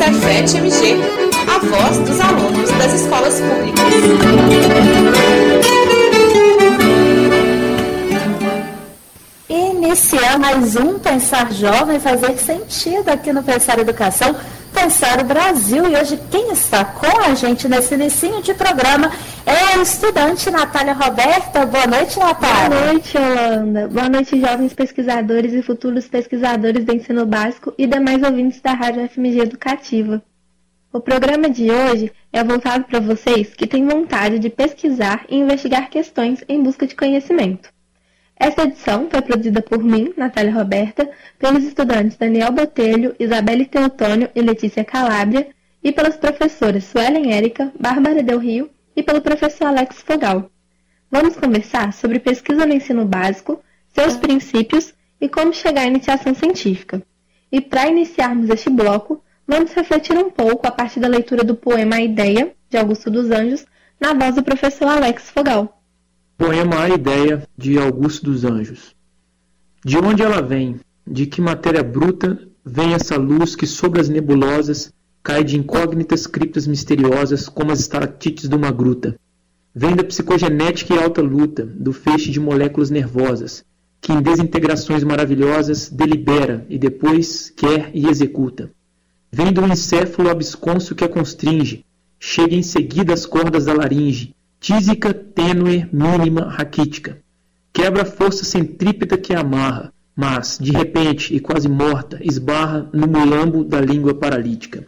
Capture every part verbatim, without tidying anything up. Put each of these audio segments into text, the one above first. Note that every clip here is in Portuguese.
Cefet M G, a voz dos alunos das escolas públicas. Iniciar mais um Pensar Jovem, fazer sentido aqui no Pensar Educação, Pensar o Brasil. E hoje quem está com a gente nesse inicinho de programa é a estudante Natália Roberta. Boa noite, Natália. Boa noite, Holanda. Boa noite, jovens pesquisadores e futuros pesquisadores do ensino básico e demais ouvintes da Rádio F M G Educativa. O programa de hoje é voltado para vocês que têm vontade de pesquisar e investigar questões em busca de conhecimento. Esta edição foi produzida por mim, Natália Roberta, pelos estudantes Daniel Botelho, Isabelle Teotônio e Letícia Calabria, e pelas professoras Suelen Érica, Bárbara Del Rio e pelo professor Alex Fogal. Vamos conversar sobre pesquisa no ensino básico, seus princípios e como chegar à iniciação científica. E para iniciarmos este bloco, vamos refletir um pouco a partir da leitura do poema A Ideia, de Augusto dos Anjos, na voz do professor Alex Fogal. Poema A Ideia, de Augusto dos Anjos. De onde ela vem? De que matéria bruta vem essa luz que sobre as nebulosas cai de incógnitas criptas misteriosas como as estalactites de uma gruta? Vem da psicogenética e alta luta, do feixe de moléculas nervosas, que em desintegrações maravilhosas delibera e depois quer e executa. Vem do encéfalo absconso que a constringe, chega em seguida às cordas da laringe, tísica, tênue, mínima, raquítica. Quebra a força centrípeta que a amarra, mas, de repente e quase morta, esbarra no mulambo da língua paralítica.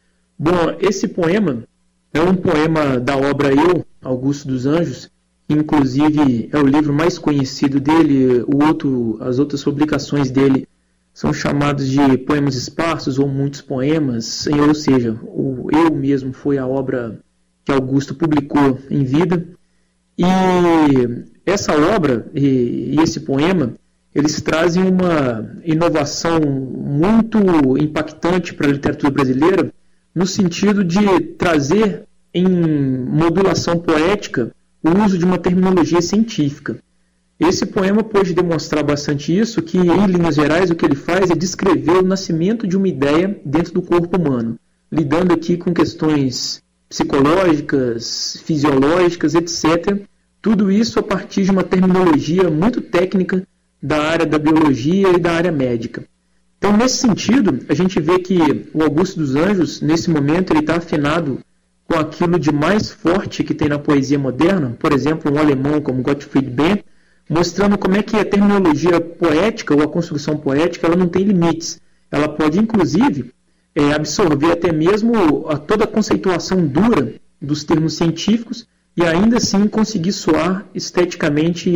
Bom, esse poema é um poema da obra Eu, Augusto dos Anjos, que inclusive é o livro mais conhecido dele. O outro, as outras publicações dele são chamadas de poemas esparsos ou muitos poemas, ou seja, o Eu mesmo foi a obra que Augusto publicou em vida. E essa obra e, e esse poema, eles trazem uma inovação muito impactante para a literatura brasileira, no sentido de trazer em modulação poética o uso de uma terminologia científica. Esse poema pôde demonstrar bastante isso, que em linhas gerais o que ele faz é descrever o nascimento de uma ideia dentro do corpo humano, lidando aqui com questões psicológicas, fisiológicas, etcétera. Tudo isso a partir de uma terminologia muito técnica da área da biologia e da área médica. Então, nesse sentido, a gente vê que o Augusto dos Anjos, nesse momento, ele está afinado com aquilo de mais forte que tem na poesia moderna, por exemplo, um alemão como Gottfried Benn, mostrando como é que a terminologia poética ou a construção poética ela não tem limites. Ela pode, inclusive, É, absorver até mesmo a, toda a conceituação dura dos termos científicos e ainda assim conseguir soar esteticamente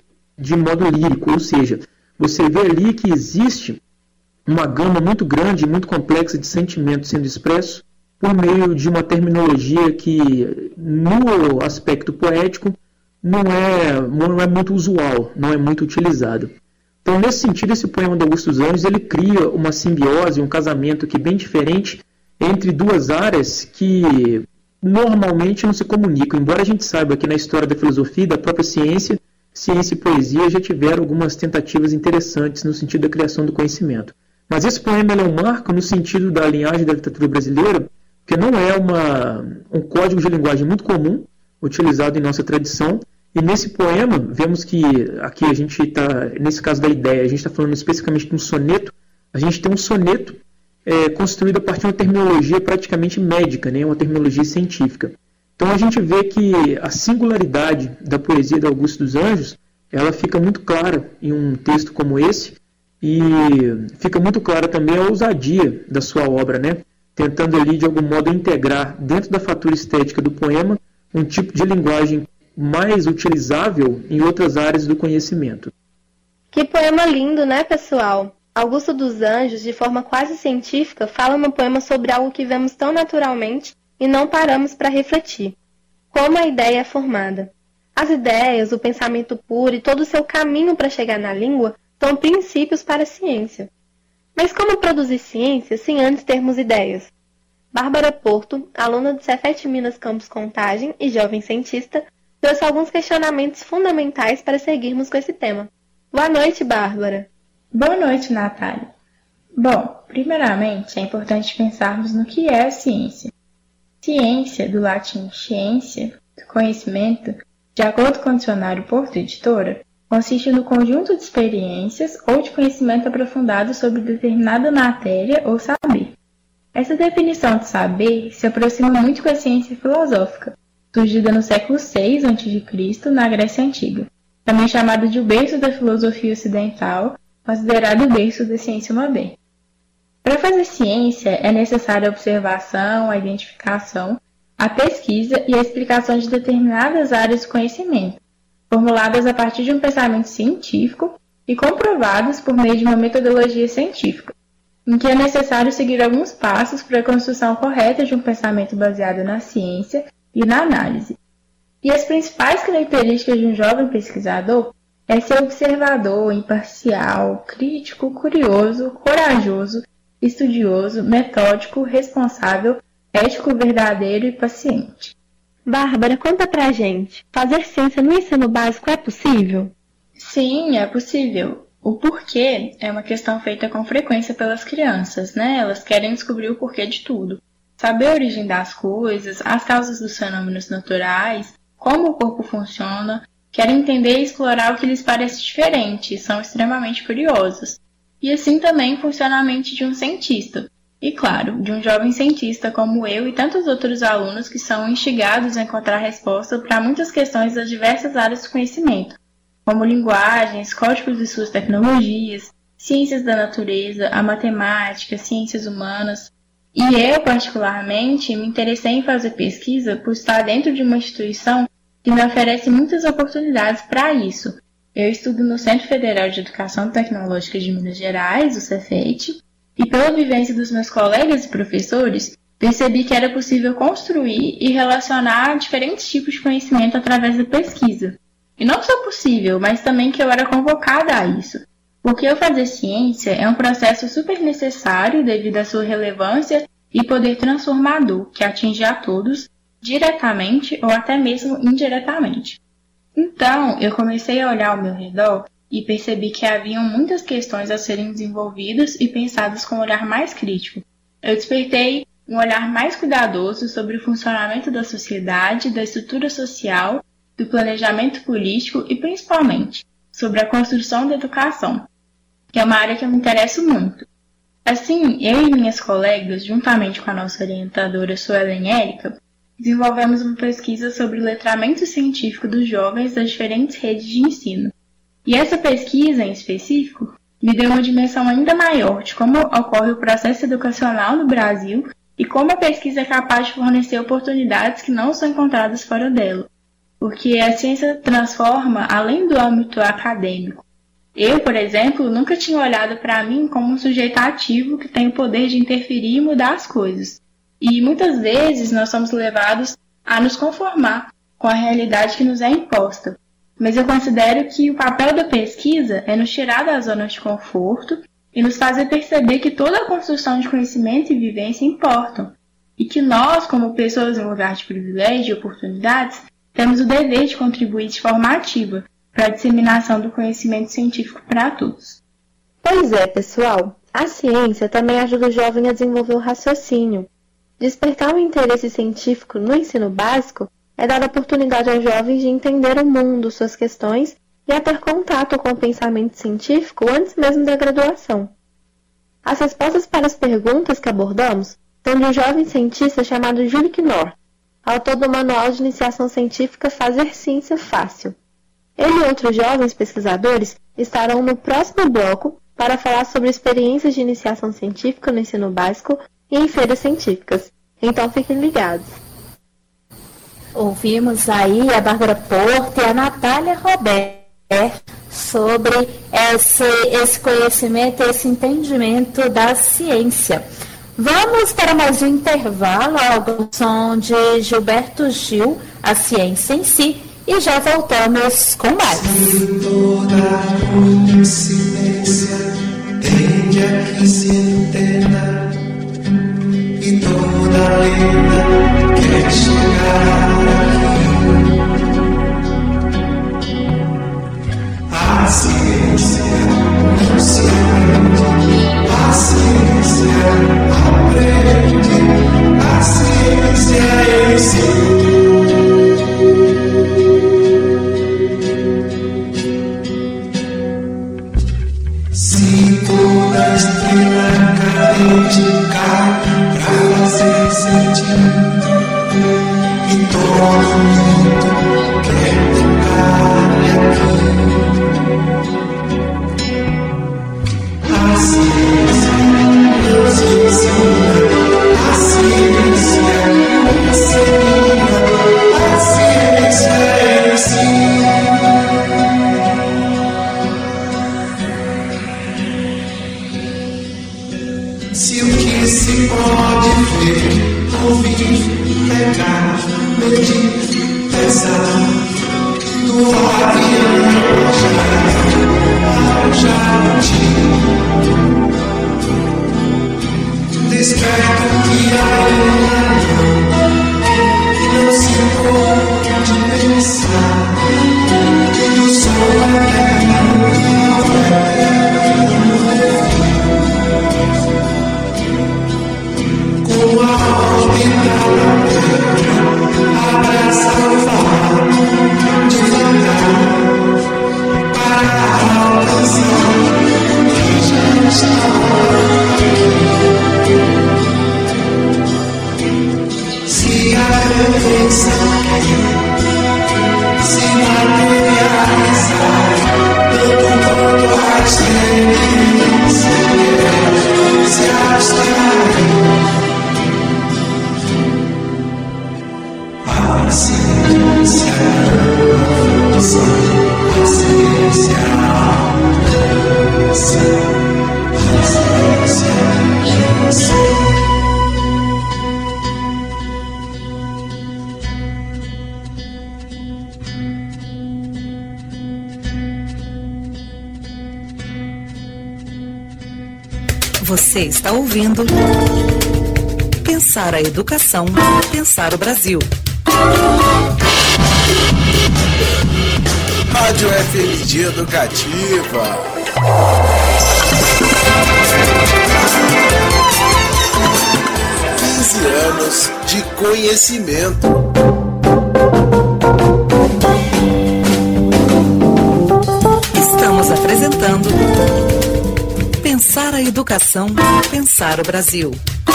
de modo lírico, ou seja, você vê ali que existe uma gama muito grande e muito complexa de sentimentos sendo expressos por meio de uma terminologia que no aspecto poético não é, não é muito usual, não é muito utilizada. Então, nesse sentido, esse poema do Augusto dos Anjos, ele cria uma simbiose, um casamento que é bem diferente entre duas áreas que normalmente não se comunicam. Embora a gente saiba que na história da filosofia e da própria ciência, ciência e poesia já tiveram algumas tentativas interessantes no sentido da criação do conhecimento. Mas esse poema ele é um marco no sentido da linhagem da literatura brasileira, que não é uma, um código de linguagem muito comum, utilizado em nossa tradição. E nesse poema, vemos que aqui a gente está, nesse caso da ideia, a gente está falando especificamente de um soneto. A gente tem um soneto é, construído a partir de uma terminologia praticamente médica, né, uma terminologia científica. Então a gente vê que a singularidade da poesia de Augusto dos Anjos, ela fica muito clara em um texto como esse, e fica muito clara também a ousadia da sua obra, né, tentando ali de algum modo integrar dentro da fatura estética do poema um tipo de linguagem mais utilizável em outras áreas do conhecimento. Que poema lindo, né, pessoal? Augusto dos Anjos, de forma quase científica, fala no poema sobre algo que vemos tão naturalmente e não paramos para refletir. Como a ideia é formada. As ideias, o pensamento puro e todo o seu caminho para chegar na língua são princípios para a ciência. Mas como produzir ciência sem antes termos ideias? Bárbara Porto, aluna do Cefet Minas Campus Contagem e jovem cientista, trouxe alguns questionamentos fundamentais para seguirmos com esse tema. Boa noite, Bárbara. Boa noite, Natália. Bom, Primeiramente, é importante pensarmos no que é a ciência. Ciência, do latim scientia, conhecimento, de acordo com o dicionário Porto Editora, consiste no conjunto de experiências ou de conhecimento aprofundado sobre determinada matéria ou saber. Essa definição de saber se aproxima muito com a ciência filosófica, surgida no século seis antes de Cristo, na Grécia Antiga, também chamada de o berço da filosofia ocidental, considerado o berço da ciência moderna. Para fazer ciência, é necessária a observação, a identificação, a pesquisa e a explicação de determinadas áreas de conhecimento, formuladas a partir de um pensamento científico e comprovadas por meio de uma metodologia científica, em que é necessário seguir alguns passos para a construção correta de um pensamento baseado na ciência e na análise. E as principais características de um jovem pesquisador é ser observador, imparcial, crítico, curioso, corajoso, estudioso, metódico, responsável, ético, verdadeiro e paciente. Bárbara, conta pra gente, fazer ciência no ensino básico é possível? Sim, é possível. O porquê é uma questão feita com frequência pelas crianças, né? Elas querem descobrir o porquê de tudo. Saber a origem das coisas, as causas dos fenômenos naturais, como o corpo funciona, querem entender e explorar o que lhes parece diferente e são extremamente curiosos. E assim também funciona a mente de um cientista. E claro, de um jovem cientista como eu e tantos outros alunos que são instigados a encontrar resposta para muitas questões das diversas áreas do conhecimento, como linguagens, códigos de suas tecnologias, ciências da natureza, a matemática, ciências humanas. E eu, particularmente, me interessei em fazer pesquisa por estar dentro de uma instituição que me oferece muitas oportunidades para isso. Eu estudo no Centro Federal de Educação Tecnológica de Minas Gerais, o Cefet, e pela vivência dos meus colegas e professores, percebi que era possível construir e relacionar diferentes tipos de conhecimento através da pesquisa. E não só possível, mas também que eu era convocada a isso. Porque eu fazer ciência é um processo super necessário devido à sua relevância e poder transformador, que atinge a todos, diretamente ou até mesmo indiretamente. Então, eu comecei a olhar ao meu redor e percebi que haviam muitas questões a serem desenvolvidas e pensadas com um olhar mais crítico. Eu despertei um olhar mais cuidadoso sobre o funcionamento da sociedade, da estrutura social, do planejamento político e, principalmente, sobre a construção da educação, que é uma área que eu me interesso muito. Assim, eu e minhas colegas, juntamente com a nossa orientadora Suelen Érica, desenvolvemos uma pesquisa sobre o letramento científico dos jovens das diferentes redes de ensino. E essa pesquisa, em específico, me deu uma dimensão ainda maior de como ocorre o processo educacional no Brasil e como a pesquisa é capaz de fornecer oportunidades que não são encontradas fora dela. Porque a ciência transforma além do âmbito acadêmico. Eu, por exemplo, nunca tinha olhado para mim como um sujeito ativo que tem o poder de interferir e mudar as coisas. E muitas vezes nós somos levados a nos conformar com a realidade que nos é imposta. Mas eu considero que o papel da pesquisa é nos tirar da zona de conforto e nos fazer perceber que toda a construção de conhecimento e vivência importam. E que nós, como pessoas em lugar de privilégio e oportunidades, temos o dever de contribuir de forma ativa para a disseminação do conhecimento científico para todos. Pois é, pessoal. A ciência também ajuda o jovem a desenvolver o raciocínio. Despertar o interesse científico no ensino básico é dar a oportunidade aos jovens de entender o mundo, suas questões e a ter contato com o pensamento científico antes mesmo da graduação. As respostas para as perguntas que abordamos são de um jovem cientista chamado Júlio Knorr, autor do Manual de Iniciação Científica Fazer Ciência Fácil. Ele e outros jovens pesquisadores estarão no próximo bloco para falar sobre experiências de iniciação científica no ensino básico e em feiras científicas. Então fiquem ligados. Ouvimos aí a Bárbara Porto e a Natália Roberto sobre esse, esse conhecimento, esse entendimento da ciência. Vamos para mais um intervalo, ao som de Gilberto Gil, A Ciência em Si, e já voltamos com mais. Toda coincidência tende a que se entenda, e toda lenda quer chegar aqui. A ciência não se aprende, a ciência Se toda estrela cadente cai pra fazer sentido e todo mundo quer ficar aqui, a ciência nos ensina, a ciência ensina, a ciência ensina. Se o que se pode ver, ouvir, pegar, medir, pesar, do avião ao jardim, desperta que amanhã e não se pode pensar que o sol é eterno, ao eterno com a órbita da Terra, abraça o faro devagar para alcançar o que já está aqui. Se a perfeição quer se materializar, tanto quanto a experiência quer se abstrair. A ciência é a força, a ciência é a alça, a ciência é a Você está ouvindo Pensar a Educação, Pensar o Brasil. Rádio F M G Educativa. quinze anos de conhecimento. Estamos apresentando Pensar a Educação, Pensar o Brasil.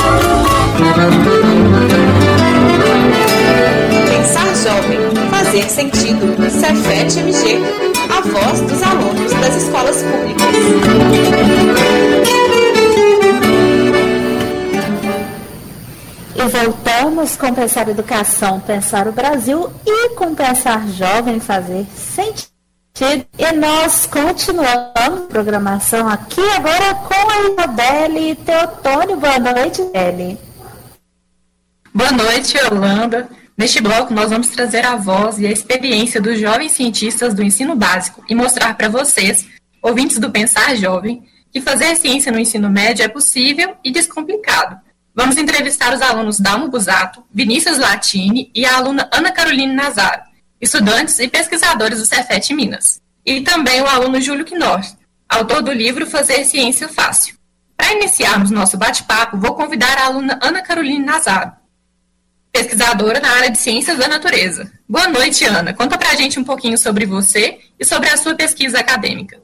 Pensar jovem, fazer sentido. Cefet M G, a voz dos alunos das escolas públicas. E voltamos com Pensar Educação, Pensar o Brasil e com Pensar Jovem, fazer sentido. E nós continuamos a programação aqui agora com a Isabelle Teotônio. Boa noite, Isabelle. Boa noite, Yolanda. Neste bloco, nós vamos trazer a voz e a experiência dos jovens cientistas do ensino básico e mostrar para vocês, ouvintes do Pensar Jovem, que fazer ciência no ensino médio é possível e descomplicado. Vamos entrevistar os alunos Dalmo Busato, Vinícius Latini e a aluna Ana Caroline Nazaro, estudantes e pesquisadores do Cefet Minas, e também o aluno Júlio Knorr, autor do livro Fazer Ciência Fácil. Para iniciarmos nosso bate-papo, vou convidar a aluna Ana Caroline Nazaro, pesquisadora na área de Ciências da Natureza. Boa noite, Ana. Conta pra gente um pouquinho sobre você e sobre a sua pesquisa acadêmica.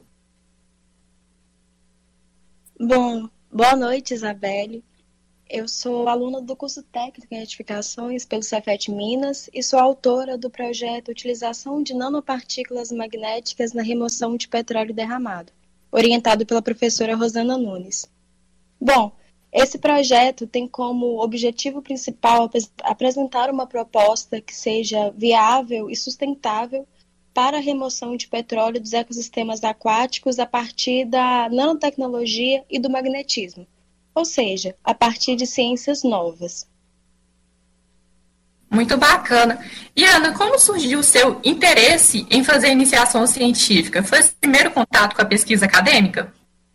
Bom, boa noite, Isabelle. Eu sou aluna do curso técnico em edificações pelo Cefet Minas e sou autora do projeto Utilização de Nanopartículas Magnéticas na Remoção de Petróleo Derramado, orientado pela professora Rosana Nunes. Bom, esse projeto tem como objetivo principal apresentar uma proposta que seja viável e sustentável para a remoção de petróleo dos ecossistemas aquáticos a partir da nanotecnologia e do magnetismo, ou seja, a partir de ciências novas. Muito bacana. E, Ana, como surgiu o seu interesse em fazer iniciação científica? Foi esse primeiro contato com a pesquisa acadêmica?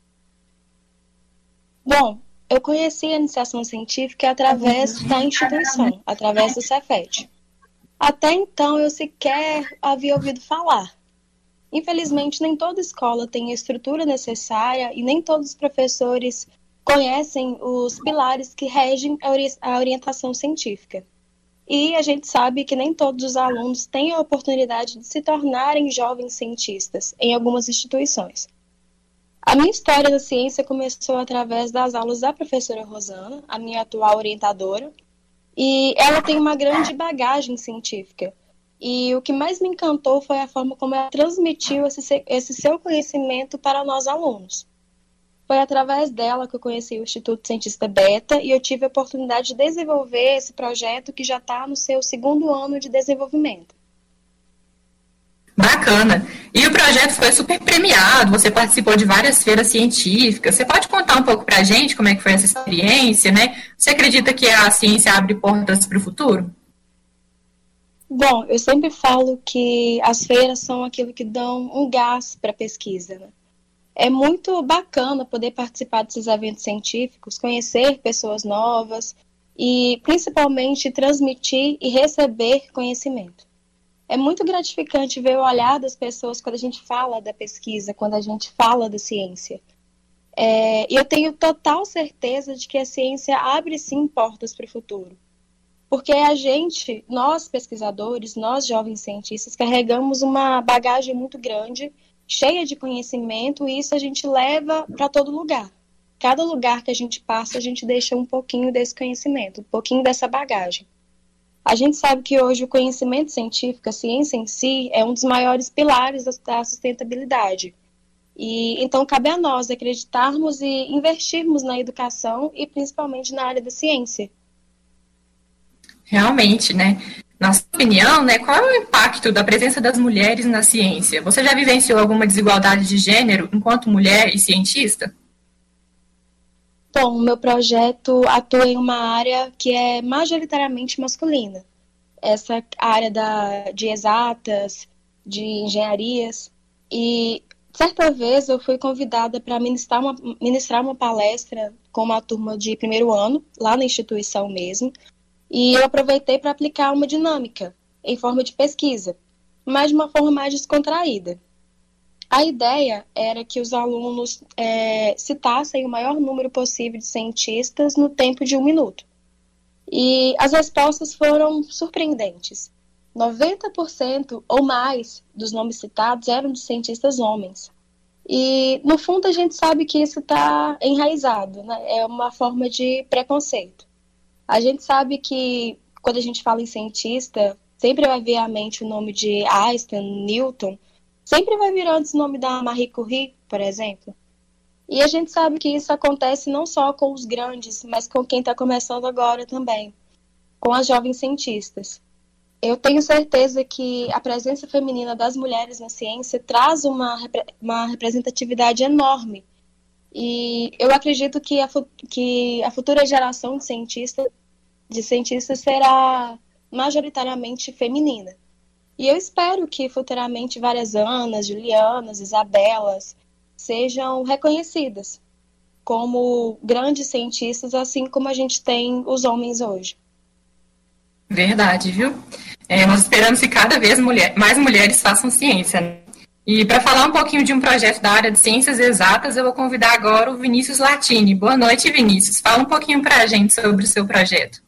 Bom, eu conheci a iniciação científica através da instituição, através do Cefet. Até então, eu sequer havia ouvido falar. Infelizmente, nem toda escola tem a estrutura necessária e nem todos os professores conhecem os pilares que regem a, ori- a orientação científica. E a gente sabe que nem todos os alunos têm a oportunidade de se tornarem jovens cientistas em algumas instituições. A minha história na ciência começou através das aulas da professora Rosana, a minha atual orientadora, e ela tem uma grande bagagem científica. E o que mais me encantou foi a forma como ela transmitiu esse, esse seu conhecimento para nós alunos. Foi através dela que eu conheci o Instituto Cientista Beta e eu tive a oportunidade de desenvolver esse projeto que já está no seu segundo ano de desenvolvimento. Bacana. E o projeto foi super premiado, você participou de várias feiras científicas. Você pode contar um pouco para a gente como é que foi essa experiência, né? Você acredita que a ciência abre portas para o futuro? Bom, eu sempre falo que as feiras são aquilo que dão um gás para a pesquisa, né? É muito bacana poder participar desses eventos científicos, conhecer pessoas novas e, principalmente, transmitir e receber conhecimento. É muito gratificante ver o olhar das pessoas quando a gente fala da pesquisa, quando a gente fala da ciência. É, e eu tenho total certeza de que a ciência abre, sim, portas para o futuro. Porque a gente, nós pesquisadores, nós jovens cientistas, carregamos uma bagagem muito grande, cheia de conhecimento, e isso a gente leva para todo lugar. Cada lugar que a gente passa, a gente deixa um pouquinho desse conhecimento, um pouquinho dessa bagagem. A gente sabe que hoje o conhecimento científico, a ciência em si, é um dos maiores pilares da sustentabilidade. E então cabe a nós acreditarmos e investirmos na educação e principalmente na área da ciência. Realmente, né? Na sua opinião, né, qual é o impacto da presença das mulheres na ciência? Você já vivenciou alguma desigualdade de gênero enquanto mulher e cientista? Bom, o meu projeto atua em uma área que é majoritariamente masculina. Essa área da, de exatas, de engenharias. E certa vez eu fui convidada para ministrar uma, ministrar uma palestra com uma turma de primeiro ano, lá na instituição mesmo. E eu aproveitei para aplicar uma dinâmica em forma de pesquisa, mas de uma forma mais descontraída. A ideia era que os alunos é, citassem o maior número possível de cientistas no tempo de um minuto. E as respostas foram surpreendentes. noventa por cento ou mais dos nomes citados eram de cientistas homens. E, no fundo, a gente sabe que isso está enraizado, né? É uma forma de preconceito. A gente sabe que, quando a gente fala em cientista, sempre vai vir à mente o nome de Einstein, Newton, sempre vai vir antes o nome da Marie Curie, por exemplo. E a gente sabe que isso acontece não só com os grandes, mas com quem está começando agora também, com as jovens cientistas. Eu tenho certeza que a presença feminina das mulheres na ciência traz uma, uma representatividade enorme. E eu acredito que a, que a futura geração de cientistas, de cientistas será majoritariamente feminina. E eu espero que futuramente várias Anas, Julianas, Isabelas sejam reconhecidas como grandes cientistas, assim como a gente tem os homens hoje. Verdade, viu? É, nós esperamos que cada vez mulher, mais mulheres façam ciência, né? E para falar um pouquinho de um projeto da área de ciências exatas, eu vou convidar agora o Vinícius Latini. Boa noite, Vinícius. Fala um pouquinho para a gente sobre o seu projeto.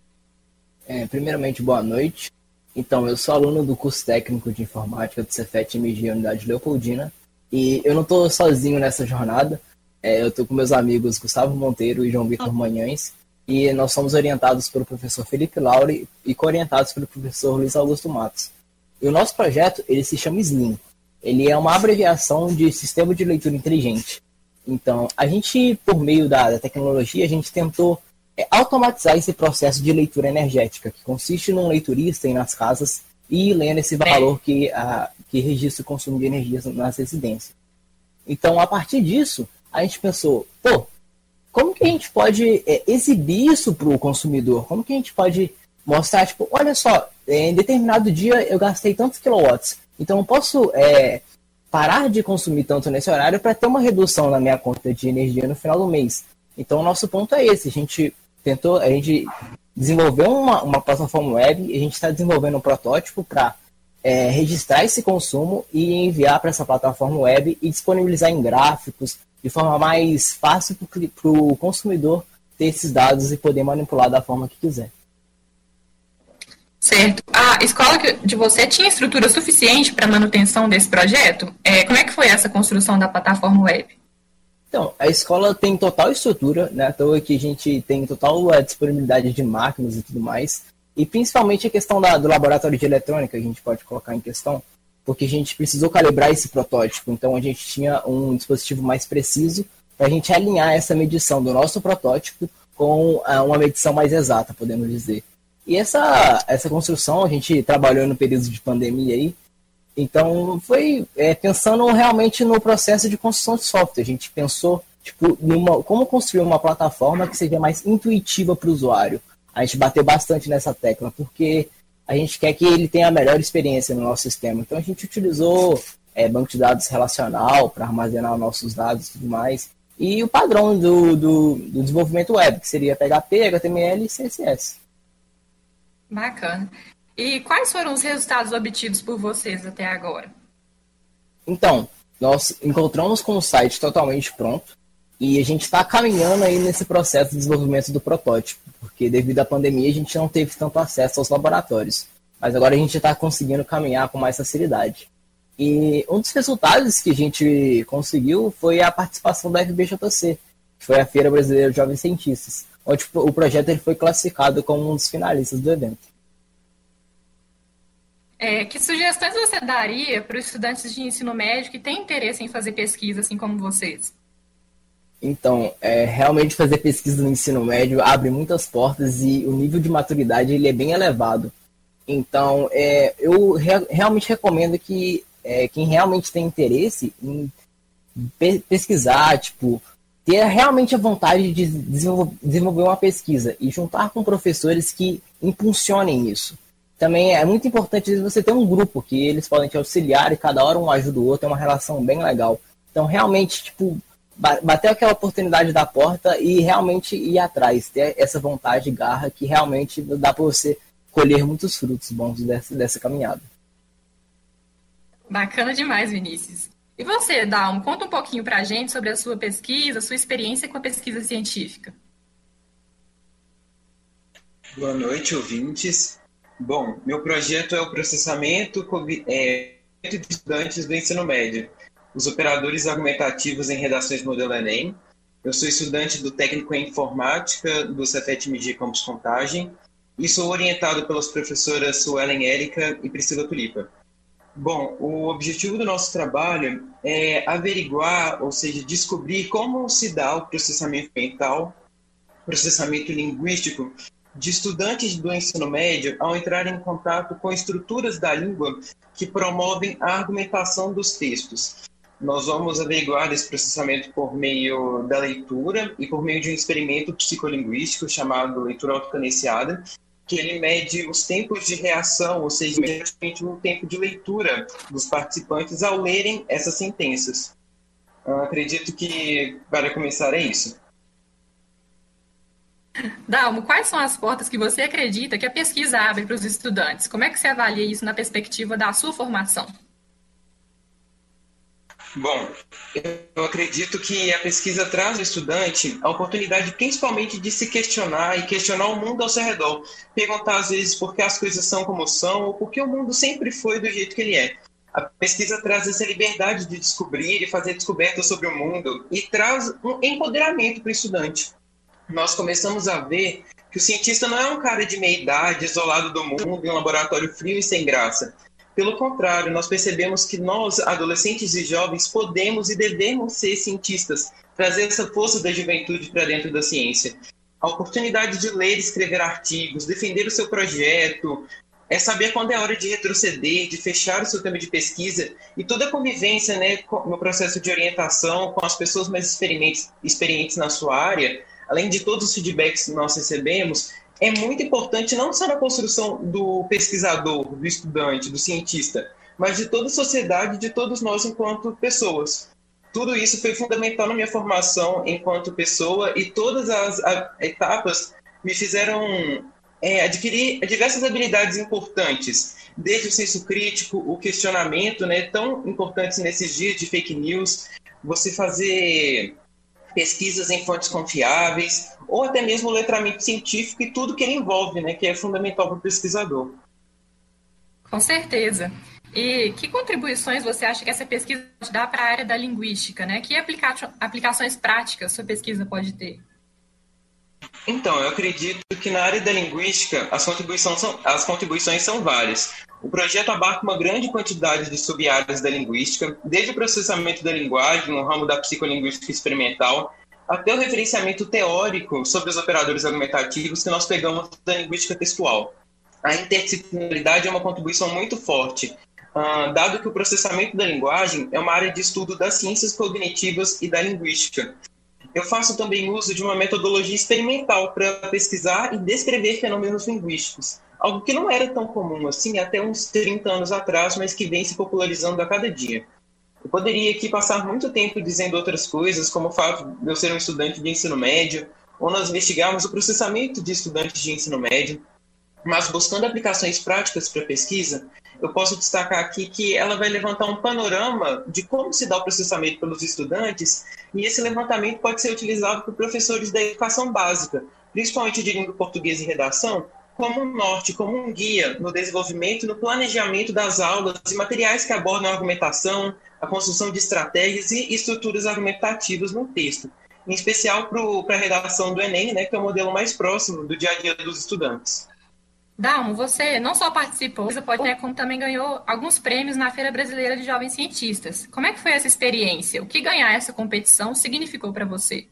É, primeiramente, boa noite. Então, eu sou aluno do curso técnico de informática do Cefet M G Unidade Leopoldina. E eu não estou sozinho nessa jornada. É, eu estou com meus amigos Gustavo Monteiro e João Vitor Manhães. E nós somos orientados pelo professor Felipe Lauri e co-orientados pelo professor Luiz Augusto Matos. E o nosso projeto, ele se chama SLIM. Ele é uma abreviação de Sistema de Leitura Inteligente. Então, a gente, por meio da, da tecnologia, a gente tentou é, automatizar esse processo de leitura energética, que consiste num leiturista ir nas casas e lendo esse valor que, a, que registra o consumo de energia nas residências. Então, a partir disso, a gente pensou, pô, como que a gente pode é, exibir isso para o consumidor? Como que a gente pode mostrar, tipo, olha só, em determinado dia eu gastei tantos quilowatts, então eu posso é, parar de consumir tanto nesse horário para ter uma redução na minha conta de energia no final do mês. Então o nosso ponto é esse, a gente tentou, a gente desenvolveu uma, uma plataforma web e a gente está desenvolvendo um protótipo para é, registrar esse consumo e enviar para essa plataforma web e disponibilizar em gráficos de forma mais fácil para o consumidor ter esses dados e poder manipular da forma que quiser. Certo. A escola de você tinha estrutura suficiente para a manutenção desse projeto? É, como é que foi essa construção da plataforma web? Então, a escola tem total estrutura, né? À toa que a gente tem total a disponibilidade de máquinas e tudo mais. E principalmente a questão da, do laboratório de eletrônica, a gente pode colocar em questão, porque a gente precisou calibrar esse protótipo. Então, a gente tinha um dispositivo mais preciso para a gente alinhar essa medição do nosso protótipo com uh, uma medição mais exata, podemos dizer. E essa, essa construção, a gente trabalhou no período de pandemia aí, então foi é, pensando realmente no processo de construção de software. A gente pensou tipo, numa, como construir uma plataforma que seja mais intuitiva para o usuário. A gente bateu bastante nessa tecla, porque a gente quer que ele tenha a melhor experiência no nosso sistema. Então a gente utilizou é, banco de dados relacional para armazenar nossos dados e tudo mais. E o padrão do, do, do desenvolvimento web, que seria P H P, H T M L e C S S. Bacana. E quais foram os resultados obtidos por vocês até agora? Então, nós encontramos com o site totalmente pronto e a gente está caminhando aí nesse processo de desenvolvimento do protótipo, porque devido à pandemia a gente não teve tanto acesso aos laboratórios, mas agora a gente está conseguindo caminhar com mais facilidade. E um dos resultados que a gente conseguiu foi a participação da F B J C, que foi a Feira Brasileira de Jovens Cientistas, onde o projeto ele foi classificado como um dos finalistas do evento. É, que sugestões você daria para os estudantes de ensino médio que têm interesse em fazer pesquisa, assim como vocês? Então, é, realmente fazer pesquisa no ensino médio abre muitas portas e o nível de maturidade ele é bem elevado. Então, é, eu re- realmente recomendo que é, quem realmente tem interesse em pe- pesquisar, tipo, ter realmente a vontade de desenvolver, desenvolver uma pesquisa e juntar com professores que impulsionem isso. Também é muito importante você ter um grupo que eles podem te auxiliar e cada hora um ajuda o outro, é uma relação bem legal. Então, realmente, tipo, bater aquela oportunidade da porta e realmente ir atrás, ter essa vontade e garra que realmente dá para você colher muitos frutos bons dessa, dessa caminhada. Bacana demais, Vinícius. E você, Dalmo, conta um pouquinho para a gente sobre a sua pesquisa, a sua experiência com a pesquisa científica. Boa noite, ouvintes. Bom, meu projeto é o processamento é, de estudantes do ensino médio, os operadores argumentativos em redações modelo Enem. Eu sou estudante do técnico em informática do Cefet M G Campus Contagem e sou orientado pelas professoras Suelen Érica e Priscila Tulipa. Bom, o objetivo do nosso trabalho é averiguar, ou seja, descobrir como se dá o processamento mental, processamento linguístico de estudantes do ensino médio ao entrar em contato com estruturas da língua que promovem a argumentação dos textos. Nós vamos averiguar esse processamento por meio da leitura e por meio de um experimento psicolinguístico chamado leitura autocadenciada, que ele mede os tempos de reação, ou seja, imediatamente um tempo de leitura dos participantes ao lerem essas sentenças. Eu acredito que, para começar, é isso. Dalmo, quais são as portas que você acredita que a pesquisa abre para os estudantes? Como é que você avalia isso na perspectiva da sua formação? Bom, eu acredito que a pesquisa traz ao estudante a oportunidade principalmente de se questionar e questionar o mundo ao seu redor. Perguntar às vezes por que as coisas são como são ou por que o mundo sempre foi do jeito que ele é. A pesquisa traz essa liberdade de descobrir e fazer descobertas sobre o mundo e traz um empoderamento para o estudante. Nós começamos a ver que o cientista não é um cara de meia idade, isolado do mundo, em um laboratório frio e sem graça. Pelo contrário, nós percebemos que nós, adolescentes e jovens, podemos e devemos ser cientistas, trazer essa força da juventude para dentro da ciência. A oportunidade de ler e escrever artigos, defender o seu projeto, é saber quando é hora de retroceder, de fechar o seu tema de pesquisa e toda a convivência, né, no processo de orientação com as pessoas mais experientes, experientes na sua área. Além de todos os feedbacks que nós recebemos, é muito importante não só na construção do pesquisador, do estudante, do cientista, mas de toda a sociedade, de todos nós enquanto pessoas. Tudo isso foi fundamental na minha formação enquanto pessoa e todas as a, etapas me fizeram é, adquirir diversas habilidades importantes, desde o senso crítico, o questionamento, né, tão importantes nesses dias de fake news, você fazer pesquisas em fontes confiáveis, ou até mesmo o letramento científico e tudo que ele envolve, né, que é fundamental para o pesquisador. Com certeza. E que contribuições você acha que essa pesquisa pode dar para a área da linguística, né? Que aplica- aplicações práticas sua pesquisa pode ter? Então, eu acredito que na área da linguística as contribuições são, as contribuições são várias. O projeto abarca uma grande quantidade de sub-áreas da linguística, desde o processamento da linguagem, no ramo da psicolinguística experimental, até o referenciamento teórico sobre os operadores argumentativos que nós pegamos da linguística textual. A interdisciplinaridade é uma contribuição muito forte, uh, dado que o processamento da linguagem é uma área de estudo das ciências cognitivas e da linguística. Eu faço também uso de uma metodologia experimental para pesquisar e descrever fenômenos linguísticos, algo que não era tão comum assim até uns trinta anos atrás, mas que vem se popularizando a cada dia. Eu poderia aqui passar muito tempo dizendo outras coisas, como o fato de eu ser um estudante de ensino médio, ou nós investigarmos o processamento de estudantes de ensino médio, mas buscando aplicações práticas para a pesquisa, eu posso destacar aqui que ela vai levantar um panorama de como se dá o processamento pelos estudantes, e esse levantamento pode ser utilizado por professores da educação básica, principalmente de língua portuguesa e redação, como um norte, como um guia no desenvolvimento e no planejamento das aulas e materiais que abordam a argumentação, a construção de estratégias e estruturas argumentativas no texto, em especial para a redação do Enem, né, que é o modelo mais próximo do dia a dia dos estudantes. Dalmo, você não só participou, você pode ter, como também ganhou alguns prêmios na Feira Brasileira de Jovens Cientistas. Como é que foi essa experiência? O que ganhar essa competição significou para você?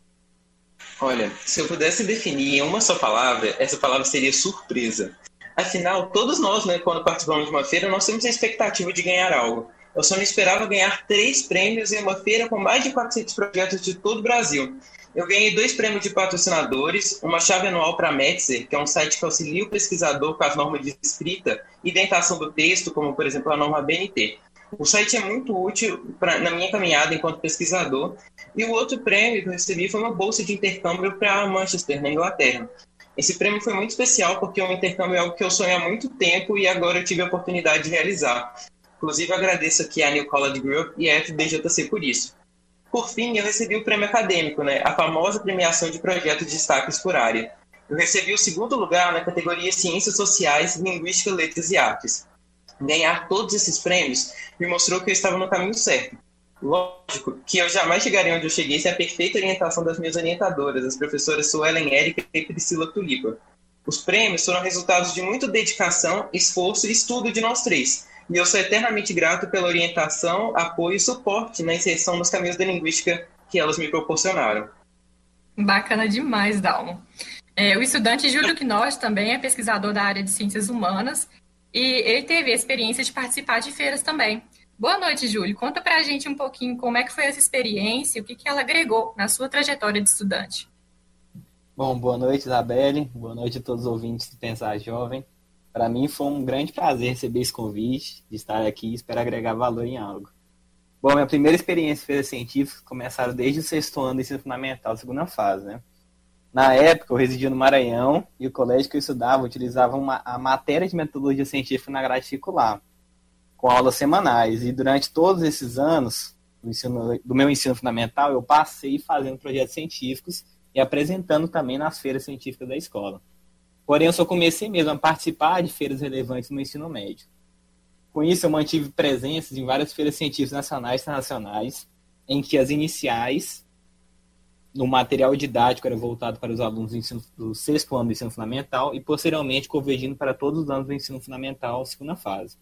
Olha, se eu pudesse definir em uma só palavra, essa palavra seria surpresa. Afinal, todos nós, né, quando participamos de uma feira, nós temos a expectativa de ganhar algo. Eu só não esperava ganhar três prêmios em uma feira com mais de quatrocentos projetos de todo o Brasil. Eu ganhei dois prêmios de patrocinadores, uma chave anual para a Metzer, que é um site que auxilia o pesquisador com as normas de escrita e dentação do texto, como, por exemplo, a norma B N T. O site é muito útil pra, na minha caminhada enquanto pesquisador. E o outro prêmio que eu recebi foi uma bolsa de intercâmbio para Manchester, na Inglaterra. Esse prêmio foi muito especial porque o intercâmbio é algo que eu sonho há muito tempo e agora eu tive a oportunidade de realizar. Inclusive, eu agradeço aqui a New College Group e a F D J C por isso. Por fim, eu recebi o prêmio acadêmico, né, a famosa premiação de projetos de destaques por área. Eu recebi o segundo lugar na categoria Ciências Sociais, Linguística, Letras e Artes. Ganhar todos esses prêmios me mostrou que eu estava no caminho certo. Lógico que eu jamais chegaria onde eu cheguei sem a perfeita orientação das minhas orientadoras, as professoras Suelen Érica e Priscila Tulipa. Os prêmios foram resultados de muita dedicação, esforço e estudo de nós três. E eu sou eternamente grato pela orientação, apoio e suporte na inserção nos caminhos da linguística que elas me proporcionaram. Bacana demais, Dalmo. É, o estudante Júlio Knorr também é pesquisador da área de ciências humanas e ele teve a experiência de participar de feiras também. Boa noite, Júlio. Conta pra gente um pouquinho como é que foi essa experiência e o que, que ela agregou na sua trajetória de estudante. Bom, boa noite, Isabelle. Boa noite a todos os ouvintes do Pensar Jovem. Para mim foi um grande prazer receber esse convite, de estar aqui e espero agregar valor em algo. Bom, minha primeira experiência em feiras científicas começaram desde o sexto ano do ensino fundamental, segunda fase, né? Na época, eu residia no Maranhão e o colégio que eu estudava utilizava uma, a matéria de metodologia científica na grade curricular, com aulas semanais. E durante todos esses anos do, ensino, do meu ensino fundamental, eu passei fazendo projetos científicos e apresentando também nas feiras científicas da escola. Porém, eu só comecei mesmo a participar de feiras relevantes no ensino médio. Com isso, eu mantive presenças em várias feiras científicas nacionais e internacionais, em que as iniciais, no material didático, era voltado para os alunos do, ensino, do sexto ano do ensino fundamental e, posteriormente, convergindo para todos os anos do ensino fundamental, segunda fase.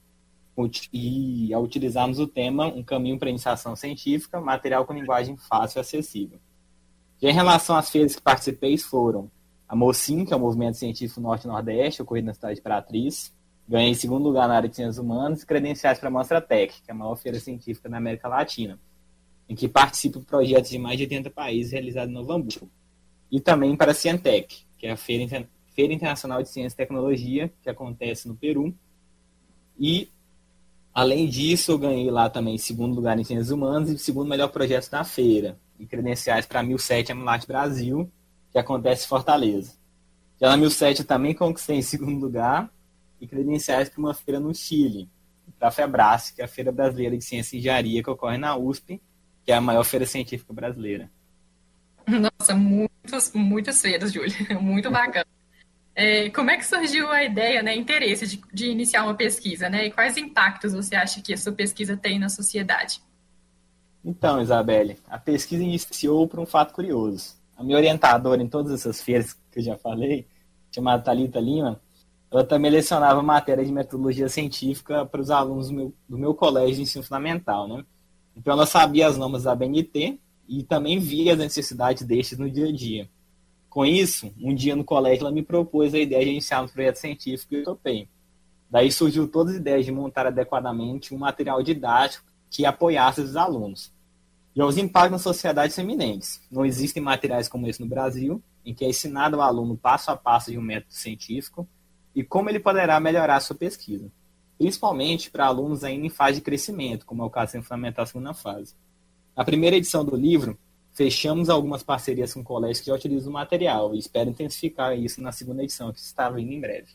E, ao utilizarmos o tema Um Caminho para a Iniciação Científica, material com linguagem fácil e acessível. Já em relação às feiras que participei foram a MOCIM, que é o Movimento Científico Norte-Nordeste, ocorrido na cidade de Imperatriz. Ganhei segundo lugar na área de Ciências Humanas e credenciais para a Mostratec, que é a maior feira científica da América Latina, em que participo de projetos de mais de oitenta países realizados em Novo Hamburgo. E também para a Cientec, que é a Feira, Inter... feira Internacional de Ciência e Tecnologia, que acontece no Peru. E, além disso, eu ganhei lá também segundo lugar em Ciências Humanas e segundo melhor projeto da feira, e credenciais para a mil sete Amulat Brasil, que acontece em Fortaleza. Já na mil sete eu também conquistei em segundo lugar e credenciais para uma feira no Chile, para a FEBRAS, que é a Feira Brasileira de Ciência e Engenharia, que ocorre na U S P, que é a maior feira científica brasileira. Nossa, muitas, muitas feiras, Júlia. Muito bacana. É, como é que surgiu a ideia, né, interesse de, de iniciar uma pesquisa, né? E quais impactos você acha que a sua pesquisa tem na sociedade? Então, Isabelle, a pesquisa iniciou por um fato curioso. A minha orientadora em todas essas feiras que eu já falei, chamada Thalita Lima, ela também lecionava matéria de metodologia científica para os alunos do meu, do meu colégio de ensino fundamental, né? Então ela sabia as normas da A B N T e também via as necessidades destes no dia a dia. Com isso, um dia no colégio ela me propôs a ideia de iniciar um projeto científico e eu topei. Daí surgiu todas as ideias de montar adequadamente um material didático que apoiasse os alunos. E os impactos na sociedade são eminentes. Não existem materiais como esse no Brasil, em que é ensinado ao aluno passo a passo de um método científico e como ele poderá melhorar a sua pesquisa, principalmente para alunos ainda em fase de crescimento, como é o caso do ensino fundamental segunda fase. Na primeira edição do livro, fechamos algumas parcerias com colégios que já utilizam o material e espero intensificar isso na segunda edição, que está vindo em breve.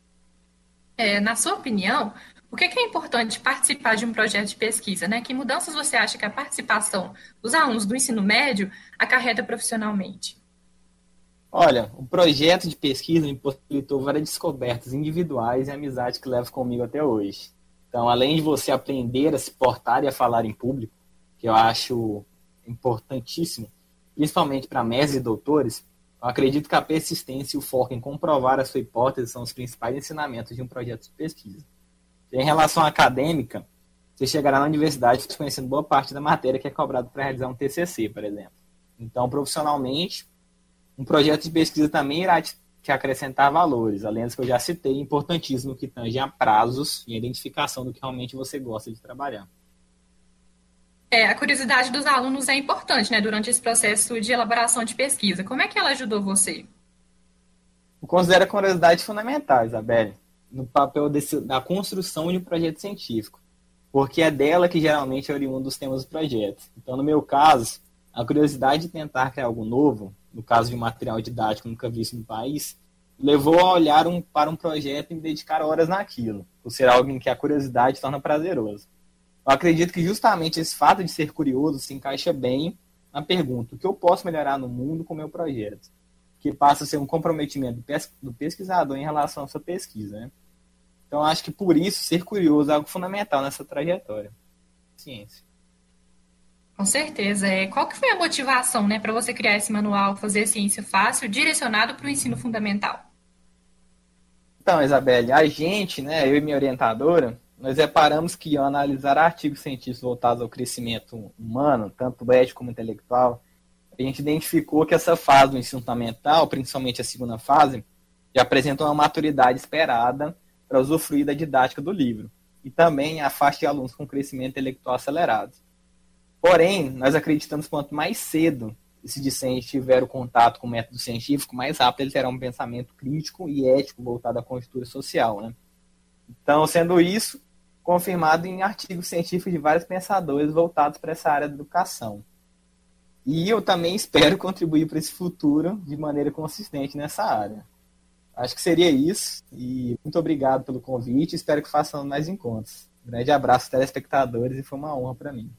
É, na sua opinião, por que é importante participar de um projeto de pesquisa, né? Que mudanças você acha que a participação dos alunos do ensino médio acarreta profissionalmente? Olha, o projeto de pesquisa me possibilitou várias descobertas individuais e amizades que levo comigo até hoje. Então, além de você aprender a se portar e a falar em público, que eu acho importantíssimo, principalmente para mestres e doutores, eu acredito que a persistência e o foco em comprovar a sua hipótese são os principais ensinamentos de um projeto de pesquisa. Em relação à acadêmica, você chegará na universidade conhecendo boa parte da matéria que é cobrada para realizar um T C C, por exemplo. Então, profissionalmente, um projeto de pesquisa também irá te, te acrescentar valores, além dos que eu já citei, importantíssimo que tange a prazos e a identificação do que realmente você gosta de trabalhar. É, a curiosidade dos alunos é importante, né, durante esse processo de elaboração de pesquisa. Como é que ela ajudou você? Eu considero a curiosidade fundamental, Isabelle, no papel desse, da construção de um projeto científico, porque é dela que geralmente é oriundo dos temas do projeto. Então, no meu caso, a curiosidade de tentar criar algo novo, no caso de um material didático nunca visto no país, levou a olhar um, para um projeto e me dedicar horas naquilo, por ser algo em que a curiosidade torna prazeroso. Eu acredito que justamente esse fato de ser curioso se encaixa bem na pergunta: o que eu posso melhorar no mundo com o meu projeto? Que passa a ser um comprometimento do pesquisador em relação à sua pesquisa, né? Então, acho que por isso, ser curioso é algo fundamental nessa trajetória. Ciência. Com certeza. É, qual que foi a motivação, né, para você criar esse manual Fazer Ciência Fácil, direcionado para o ensino fundamental? Então, Isabelle, a gente, né, eu e minha orientadora, nós reparamos que ao analisar artigos científicos voltados ao crescimento humano, tanto ético como intelectual, a gente identificou que essa fase do ensino fundamental, principalmente a segunda fase, já apresenta uma maturidade esperada para usufruir da didática do livro, e também a faixa de alunos com crescimento intelectual acelerado. Porém, nós acreditamos que quanto mais cedo esse discente tiver o contato com o método científico, mais rápido ele terá um pensamento crítico e ético voltado à conjuntura social, né? Então, sendo isso, confirmado em artigos científicos de vários pensadores voltados para essa área da educação. E eu também espero contribuir para esse futuro de maneira consistente nessa área. Acho que seria isso, e muito obrigado pelo convite, espero que façam mais encontros. Um grande abraço, telespectadores, e foi uma honra para mim.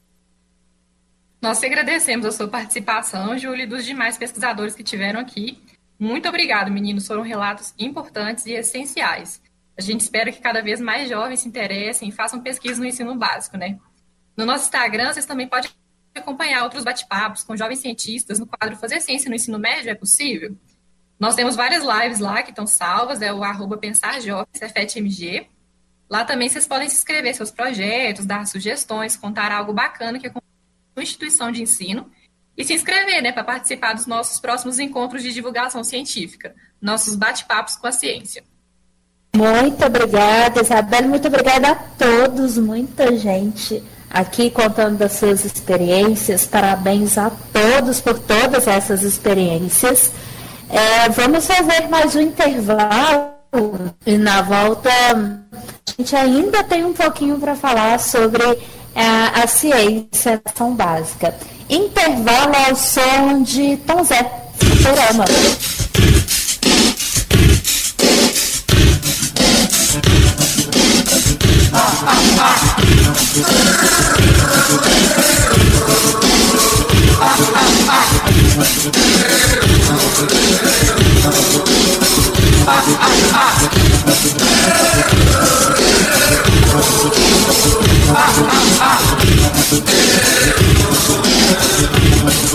Nós te agradecemos a sua participação, Júlio, e dos demais pesquisadores que tiveram aqui. Muito obrigado, meninos, foram relatos importantes e essenciais. A gente espera que cada vez mais jovens se interessem e façam pesquisa no ensino básico, né? No nosso Instagram, vocês também podem acompanhar outros bate-papos com jovens cientistas no quadro Fazer Ciência no Ensino Médio é Possível? Nós temos várias lives lá que estão salvas, é o arroba Pensar Jovem, Cefet M G. Lá também vocês podem se inscrever seus projetos, dar sugestões, contar algo bacana que acontece na sua instituição de ensino e se inscrever, né, para participar dos nossos próximos encontros de divulgação científica, nossos bate-papos com a ciência. Muito obrigada, Isabelle. Muito obrigada a todos, muita gente aqui contando das suas experiências. Parabéns a todos por todas essas experiências. É, vamos fazer mais um intervalo e na volta a gente ainda tem um pouquinho para falar sobre a, a ciência a educação básica. Intervalo ao som de Tom Zé, Futurama.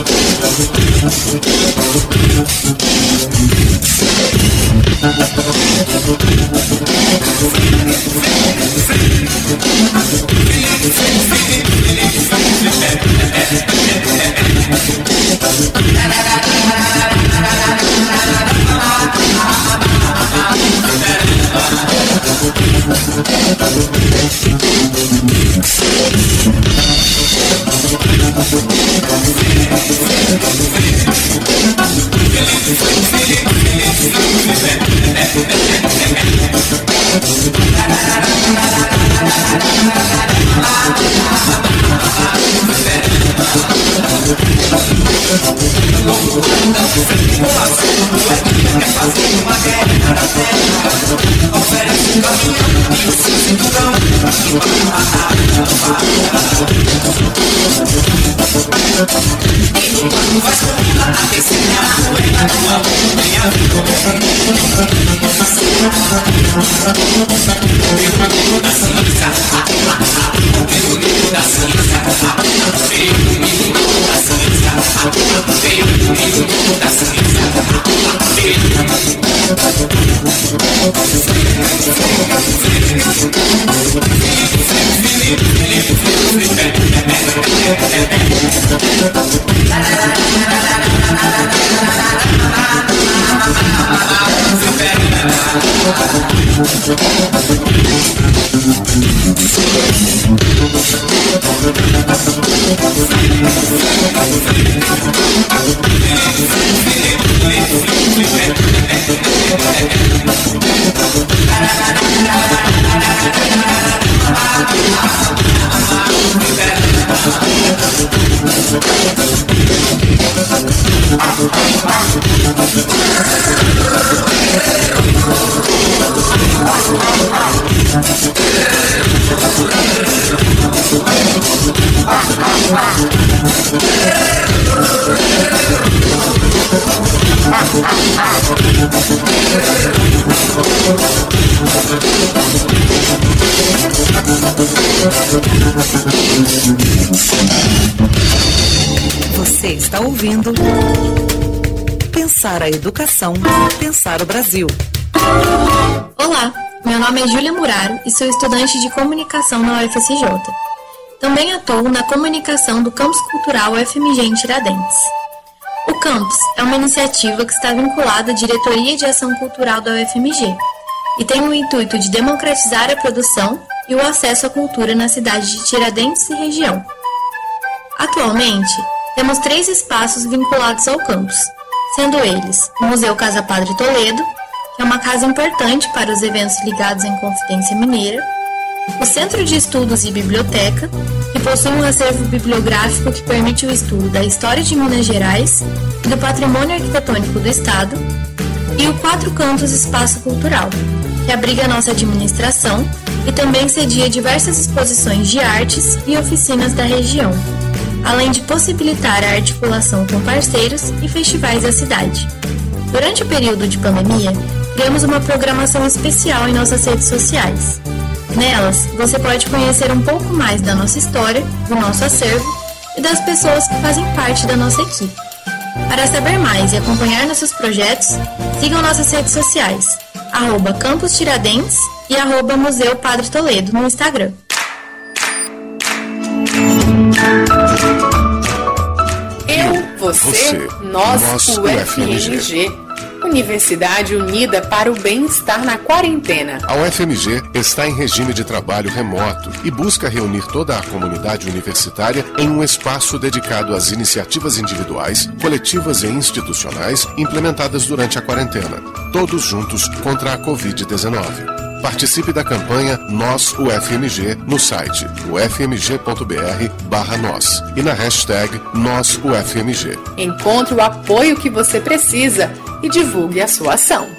Você está ouvindo Pensar a Educação, Pensar o Brasil. Olá, meu nome é Júlia Muraro e sou estudante de Comunicação na U F S J. Também atuo na comunicação do Campus Cultural U F M G em Tiradentes. O Campus é uma iniciativa que está vinculada à Diretoria de Ação Cultural da U F M G e tem o intuito de democratizar a produção e o acesso à cultura na cidade de Tiradentes e região. Atualmente, temos três espaços vinculados ao campus, sendo eles o Museu Casa Padre Toledo, que é uma casa importante para os eventos ligados à Inconfidência Mineira, o Centro de Estudos e Biblioteca, que possui um acervo bibliográfico que permite o estudo da história de Minas Gerais e do patrimônio arquitetônico do Estado, e o Quatro Cantos Espaço Cultural, que abriga a nossa administração e também cedia diversas exposições de artes e oficinas da região, além de possibilitar a articulação com parceiros e festivais da cidade. Durante o período de pandemia, criamos uma programação especial em nossas redes sociais. Nelas, você pode conhecer um pouco mais da nossa história, do nosso acervo e das pessoas que fazem parte da nossa equipe. Para saber mais e acompanhar nossos projetos, sigam nossas redes sociais, arroba Campus Tiradentes e arroba Museu Padre Toledo no Instagram. Eu, você, você nós, nós, o U F M G. Universidade Unida para o Bem-Estar na Quarentena. A U F M G está em regime de trabalho remoto e busca reunir toda a comunidade universitária em um espaço dedicado às iniciativas individuais, coletivas e institucionais implementadas durante a quarentena, todos juntos contra a covid dezenove. Participe da campanha Nós U F M G no site u f m g ponto b r barra nós e na hashtag Nós U F M G. Encontre o apoio que você precisa e divulgue a sua ação.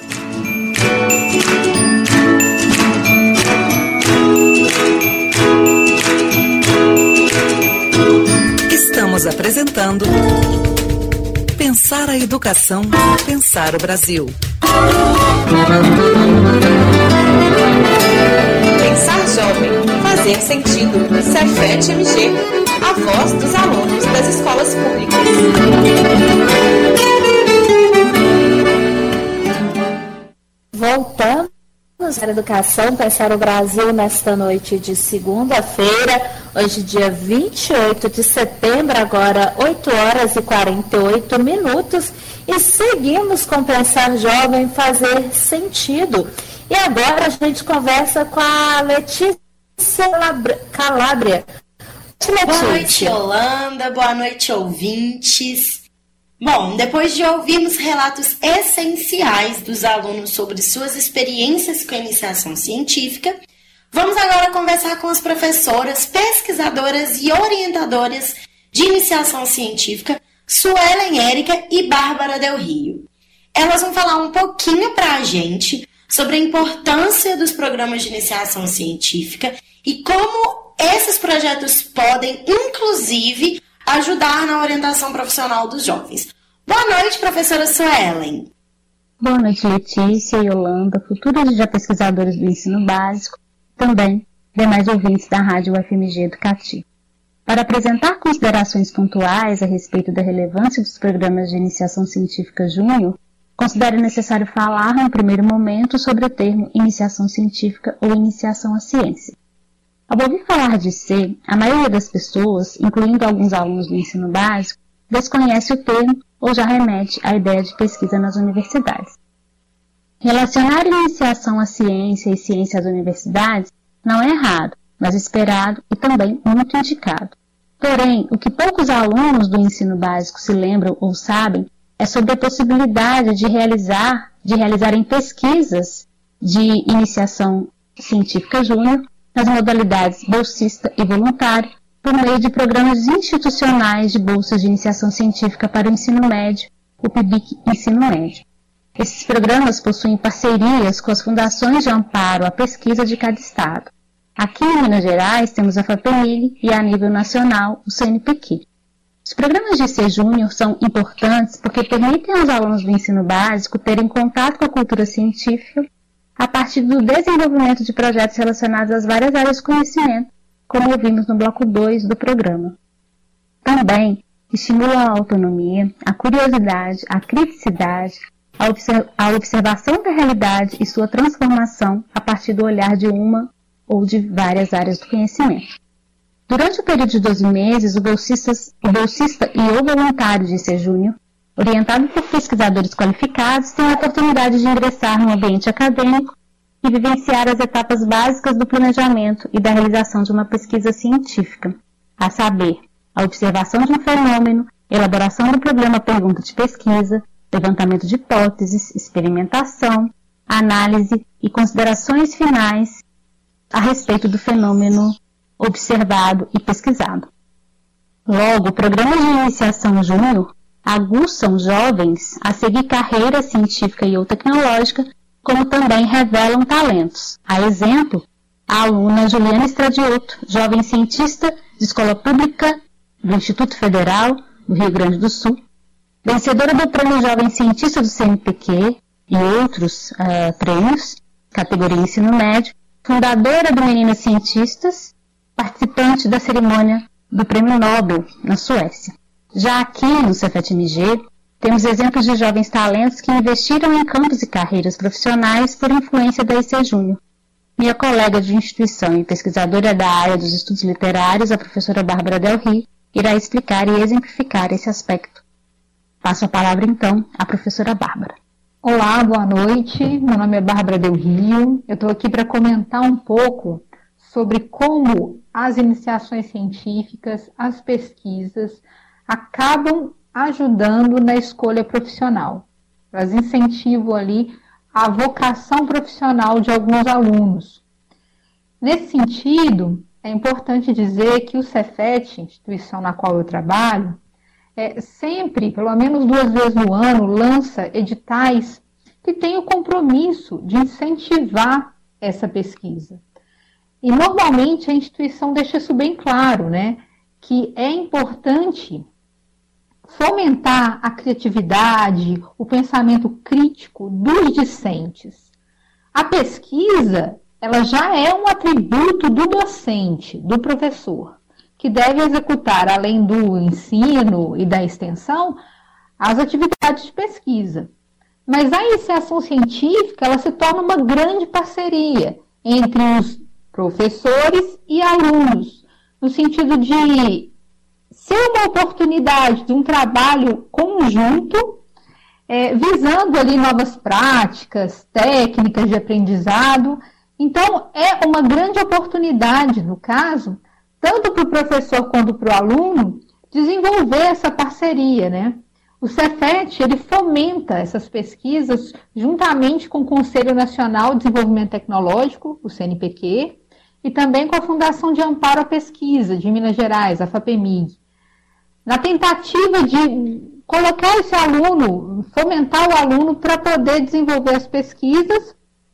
Estamos apresentando Pensar a Educação, Pensar o Brasil. Pensar jovem, fazer sentido. Cefet M G, a voz dos alunos da das escolas públicas. Voltamos para a educação, pensar o Brasil nesta noite de segunda-feira, hoje dia vinte e oito de setembro, agora oito horas e quarenta e oito minutos, e seguimos com Pensar Jovem Fazer Sentido. E agora a gente conversa com a Letícia Calabria. Letícia. Boa noite, Yolanda, boa noite, ouvintes. Bom, depois de ouvirmos relatos essenciais dos alunos sobre suas experiências com a iniciação científica, vamos agora conversar com as professoras, pesquisadoras e orientadoras de iniciação científica, Suelen Érica e Bárbara Del Rio. Elas vão falar um pouquinho para a gente sobre a importância dos programas de iniciação científica e como esses projetos podem, inclusive, ajudar na orientação profissional dos jovens. Boa noite, professora Suelen. Boa noite, Letícia e Yolanda, futuros já pesquisadores do ensino básico, também demais ouvintes da Rádio U F M G Educativa. Para apresentar considerações pontuais a respeito da relevância dos programas de iniciação científica júnior, considero necessário falar, no primeiro momento, sobre o termo iniciação científica ou iniciação à ciência. Ao ouvir falar de C, a maioria das pessoas, incluindo alguns alunos do ensino básico, desconhece o termo ou já remete à ideia de pesquisa nas universidades. Relacionar iniciação à ciência e ciência às universidades não é errado, mas esperado e também muito indicado. Porém, o que poucos alunos do ensino básico se lembram ou sabem é sobre a possibilidade de realizar, de realizarem pesquisas de iniciação científica júnior nas modalidades bolsista e voluntário, por meio de programas institucionais de bolsas de iniciação científica para o ensino médio, o P I B I C Ensino Médio. Esses programas possuem parcerias com as fundações de amparo à pesquisa de cada estado. Aqui em Minas Gerais temos a FAPEMIG e a nível nacional o C N P Q. Os programas de C Júnior são importantes porque permitem aos alunos do ensino básico terem contato com a cultura científica a partir do desenvolvimento de projetos relacionados às várias áreas de conhecimento, como ouvimos no bloco dois do programa. Também estimulam a autonomia, a curiosidade, a criticidade, a, observ- a observação da realidade e sua transformação a partir do olhar de uma ou de várias áreas do conhecimento. Durante o período de doze meses, o, bolsistas, o bolsista e o voluntário de C Júnior, orientado por pesquisadores qualificados, tem a oportunidade de ingressar no ambiente acadêmico e vivenciar as etapas básicas do planejamento e da realização de uma pesquisa científica, a saber, a observação de um fenômeno, elaboração do problema-pergunta de pesquisa, levantamento de hipóteses, experimentação, análise e considerações finais a respeito do fenômeno observado e pesquisado. Logo, programas de iniciação júnior aguçam jovens a seguir carreira científica e ou tecnológica, como também revelam talentos. A exemplo, a aluna Juliana Estradioto, jovem cientista de escola pública do Instituto Federal do Rio Grande do Sul, vencedora do Prêmio Jovem Cientista do C N P Q e outros uh, prêmios, categoria Ensino Médio, fundadora do Meninas Cientistas, participante da cerimônia do Prêmio Nobel na Suécia. Já aqui no Cefet M G, temos exemplos de jovens talentos que investiram em campos e carreiras profissionais por influência da I C Júnior. Minha colega de instituição e pesquisadora da área dos estudos literários, a professora Bárbara Del Rio, irá explicar e exemplificar esse aspecto. Passo a palavra, então, à professora Bárbara. Olá, boa noite. Meu nome é Bárbara Del Rio. Eu estou aqui para comentar um pouco sobre como as iniciações científicas, as pesquisas, acabam ajudando na escolha profissional. Elas incentivam ali a vocação profissional de alguns alunos. Nesse sentido, é importante dizer que o Cefet, instituição na qual eu trabalho, é, sempre, pelo menos duas vezes no ano, lança editais que têm o compromisso de incentivar essa pesquisa. E normalmente a instituição deixa isso bem claro, né? Que é importante fomentar a criatividade, o pensamento crítico dos discentes. A pesquisa, ela já é um atributo do docente, do professor. que deve executar, além do ensino e da extensão, as atividades de pesquisa. Mas a iniciação científica, ela se torna uma grande parceria entre os professores e alunos, no sentido de ser uma oportunidade de um trabalho conjunto, é, visando ali novas práticas, técnicas de aprendizado. Então, é uma grande oportunidade, no caso, tanto para o professor quanto para o aluno, desenvolver essa parceria, né? O Cefet, ele fomenta essas pesquisas juntamente com o Conselho Nacional de Desenvolvimento Tecnológico, o C N P Q, e também com a Fundação de Amparo à Pesquisa de Minas Gerais, a FAPEMIG, na tentativa de colocar esse aluno, fomentar o aluno para poder desenvolver as pesquisas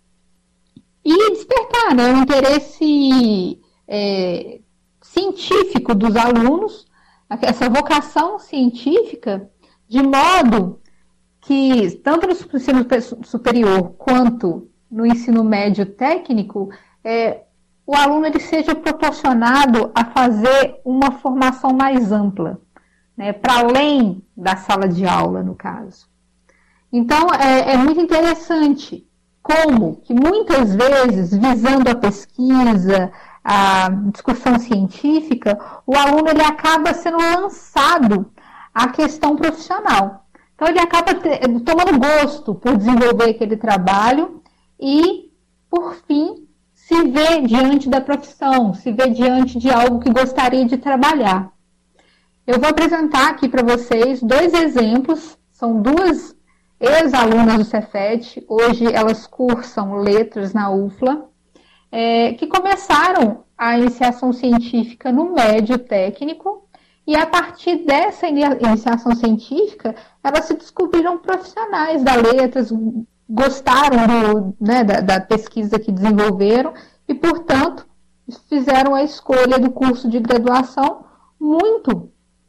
e despertar, né, o interesse é, científico dos alunos, essa vocação científica, de modo que, tanto no ensino superior quanto no ensino médio técnico, é, o aluno ele seja proporcionado a fazer uma formação mais ampla, né, para além da sala de aula, no caso. Então, é, é muito interessante como que, muitas vezes, visando a pesquisa, a discussão científica, o aluno ele acaba sendo lançado à questão profissional. Então, ele acaba te, tomando gosto por desenvolver aquele trabalho e, por fim, se vê diante da profissão, se vê diante de algo que gostaria de trabalhar. Eu vou apresentar aqui para vocês dois exemplos, são duas ex-alunas do Cefet, hoje elas cursam letras na U F L A, é, que começaram a iniciação científica no médio técnico, e a partir dessa iniciação científica, elas se descobriram profissionais da letras, gostaram do, né, da, da pesquisa que desenvolveram e, portanto, fizeram a escolha do curso de graduação muito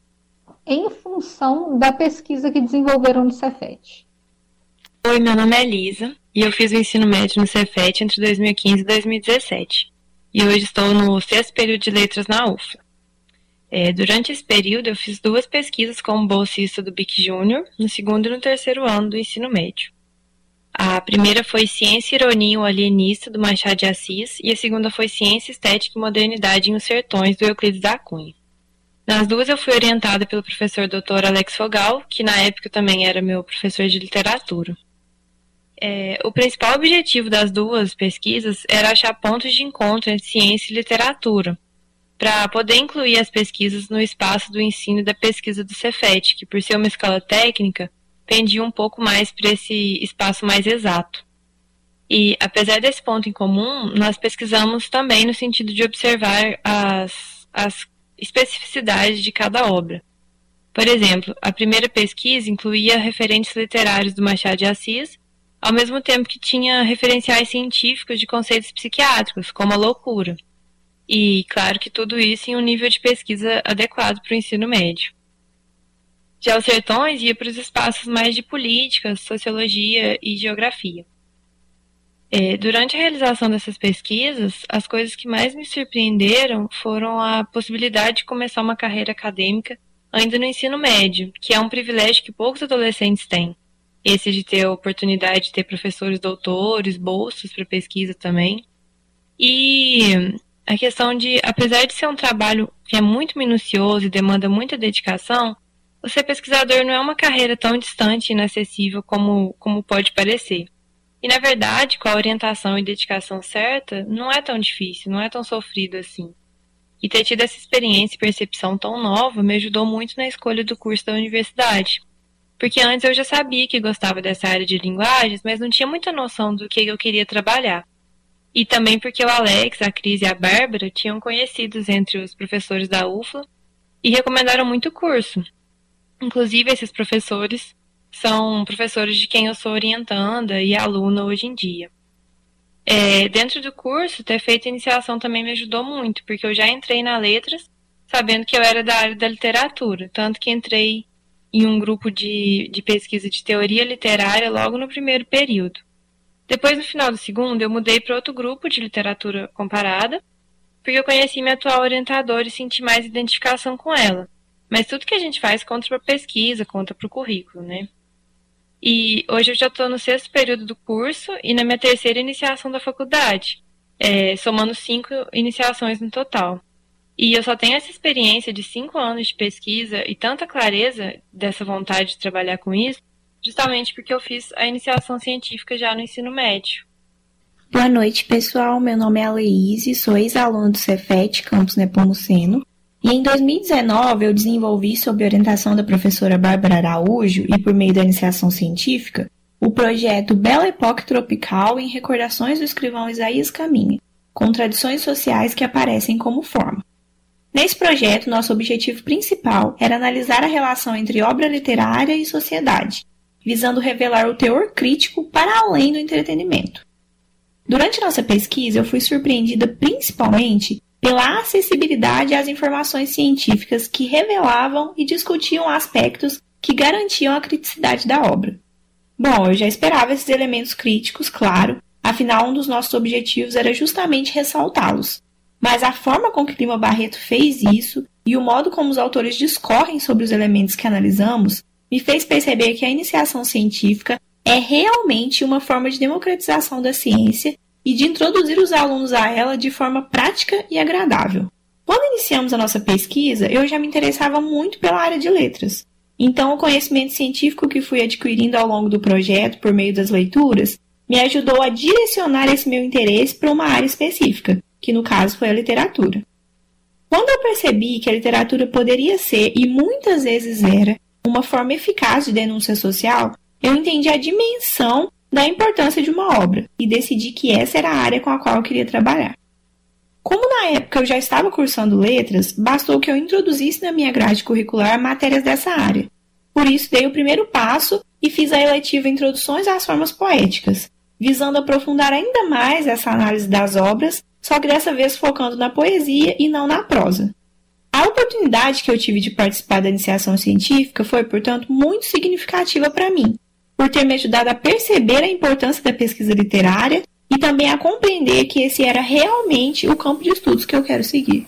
em função da pesquisa que desenvolveram no Cefet. Oi, meu nome é Elisa e eu fiz o ensino médio no Cefet entre dois mil e quinze e dois mil e dezessete. E hoje estou no sexto período de letras na U F L A. É, durante esse período, eu fiz duas pesquisas como bolsista do B I C Júnior, no segundo e no terceiro ano do ensino médio. A primeira foi Ciência, Ironia e o Alienista, do Machado de Assis, e a segunda foi Ciência, Estética e Modernidade em Os Sertões, do Euclides da Cunha. Nas duas eu fui orientada pelo professor doutor Alex Fogal, que na época também era meu professor de literatura. É, o principal objetivo das duas pesquisas era achar pontos de encontro entre ciência e literatura, para poder incluir as pesquisas no espaço do ensino e da pesquisa do Cefet, que por ser uma escola técnica, pendia um pouco mais para esse espaço mais exato. E, apesar desse ponto em comum, nós pesquisamos também no sentido de observar as, as especificidades de cada obra. Por exemplo, a primeira pesquisa incluía referentes literários do Machado de Assis, ao mesmo tempo que tinha referenciais científicos de conceitos psiquiátricos, como a loucura. E, claro que tudo isso em um nível de pesquisa adequado para o ensino médio. Já Os Sertões ia para os espaços mais de política, sociologia e geografia. É, durante a realização dessas pesquisas, as coisas que mais me surpreenderam foram a possibilidade de começar uma carreira acadêmica ainda no ensino médio, que é um privilégio que poucos adolescentes têm. Esse de ter a oportunidade de ter professores doutores, bolsas para pesquisa também. E a questão de, apesar de ser um trabalho que é muito minucioso e demanda muita dedicação, o ser pesquisador não é uma carreira tão distante e inacessível como, como pode parecer. E, na verdade, com a orientação e dedicação certa, não é tão difícil, não é tão sofrido assim. E ter tido essa experiência e percepção tão nova me ajudou muito na escolha do curso da universidade. Porque antes eu já sabia que gostava dessa área de linguagens, mas não tinha muita noção do que eu queria trabalhar. E também porque o Alex, a Cris e a Bárbara tinham conhecidos entre os professores da U F L A e recomendaram muito o curso. Inclusive, esses professores são professores de quem eu sou orientanda e aluna hoje em dia. É, dentro do curso, ter feito a iniciação também me ajudou muito, porque eu já entrei na letras sabendo que eu era da área da literatura, tanto que entrei em um grupo de, de pesquisa de teoria literária logo no primeiro período. Depois, no final do segundo, eu mudei para outro grupo de literatura comparada, porque eu conheci minha atual orientadora e senti mais identificação com ela. Mas tudo que a gente faz conta para pesquisa, conta para o currículo, né? E hoje eu já estou no sexto período do curso e na minha terceira iniciação da faculdade, é, somando cinco iniciações no total. E eu só tenho essa experiência de cinco anos de pesquisa e tanta clareza dessa vontade de trabalhar com isso, justamente porque eu fiz a iniciação científica já no ensino médio. Boa noite, pessoal. Meu nome é Aleíse, sou ex-aluna do Cefet, campus Nepomuceno. E em dois mil e dezenove eu desenvolvi, sob orientação da professora Bárbara Araújo e por meio da iniciação científica, o projeto Belle Époque Tropical em Recordações do escrivão Isaías Caminha, com tradições sociais que aparecem como forma. Nesse projeto, nosso objetivo principal era analisar a relação entre obra literária e sociedade, visando revelar o teor crítico para além do entretenimento. Durante nossa pesquisa, eu fui surpreendida principalmente pela acessibilidade às informações científicas que revelavam e discutiam aspectos que garantiam a criticidade da obra. Bom, eu já esperava esses elementos críticos, claro, afinal um dos nossos objetivos era justamente ressaltá-los. Mas a forma com que Lima Barreto fez isso e o modo como os autores discorrem sobre os elementos que analisamos me fez perceber que a iniciação científica é realmente uma forma de democratização da ciência e de introduzir os alunos a ela de forma prática e agradável. Quando iniciamos a nossa pesquisa, eu já me interessava muito pela área de letras. Então, o conhecimento científico que fui adquirindo ao longo do projeto, por meio das leituras, me ajudou a direcionar esse meu interesse para uma área específica, que no caso foi a literatura. Quando eu percebi que a literatura poderia ser, e muitas vezes era, uma forma eficaz de denúncia social, eu entendi a dimensão da importância de uma obra e decidi que essa era a área com a qual eu queria trabalhar. Como na época eu já estava cursando letras, bastou que eu introduzisse na minha grade curricular matérias dessa área. Por isso, dei o primeiro passo e fiz a eletiva Introduções às Formas Poéticas, visando aprofundar ainda mais essa análise das obras, só que dessa vez focando na poesia e não na prosa. A oportunidade que eu tive de participar da iniciação científica foi, portanto, muito significativa para mim, por ter me ajudado a perceber a importância da pesquisa literária e também a compreender que esse era realmente o campo de estudos que eu quero seguir.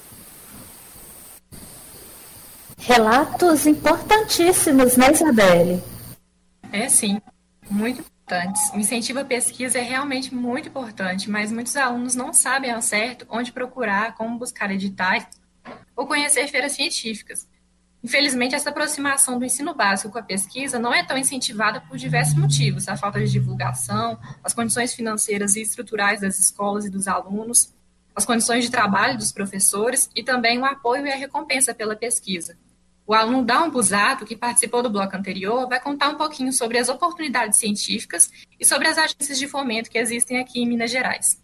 Relatos importantíssimos, né, Isabelle? É, sim, muito importantes. O incentivo à pesquisa é realmente muito importante, mas muitos alunos não sabem ao certo onde procurar, como buscar editais ou conhecer feiras científicas. Infelizmente, essa aproximação do ensino básico com a pesquisa não é tão incentivada por diversos motivos: a falta de divulgação, as condições financeiras e estruturais das escolas e dos alunos, as condições de trabalho dos professores e também o apoio e a recompensa pela pesquisa. O aluno Dalmo Busato, que participou do bloco anterior, vai contar um pouquinho sobre as oportunidades científicas e sobre as agências de fomento que existem aqui em Minas Gerais.